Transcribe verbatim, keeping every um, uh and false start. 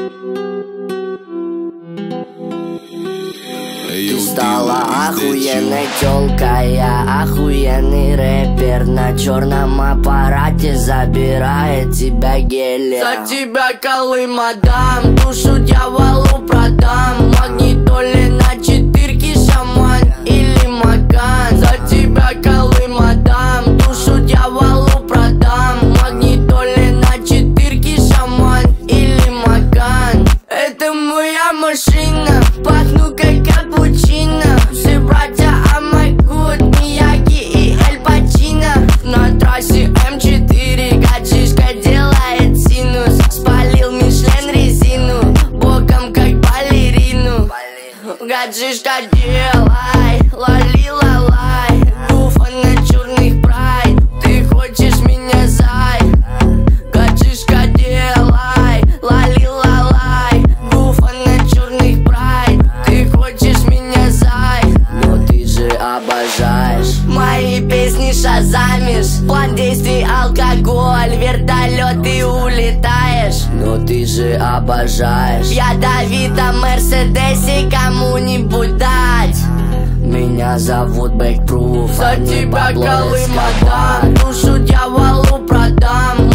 Ты стала охуенной тёлкой, я охуенный рэпер. На черном аппарате забирает тебя гелия. За тебя Колым отдам, душу дьяволу продам. Магнитоле на четырке шаман или Маган. За тебя Колым отдам, душу дьяволу продам. Магнитоле на четырке шаман или Маган. Это моя машина, пахну как капучино. Все братья Амагут, Мияги и Эль Пачино. На трассе эм четыре гаджишка делает синус. Спалил Мишлен резину, боком как балерину. Гаджишка делай, лали-лалай. Туфа на черных прайд, ты хочешь меня, зай. Гаджишка делай, лали-лалай. Туфа на черных прайд, ты хочешь меня, зай. Но ты же обожаешь Мои песни шазамишь. План действий алкоголь, вертолет ты улетаешь. Но ты же обожаешь Ядовито Мерседесе кому-нибудь дать. Меня зовут Бэкпруф, За а не тебя Пабло Колым Эскобар. отдам, душу дьяволу продам.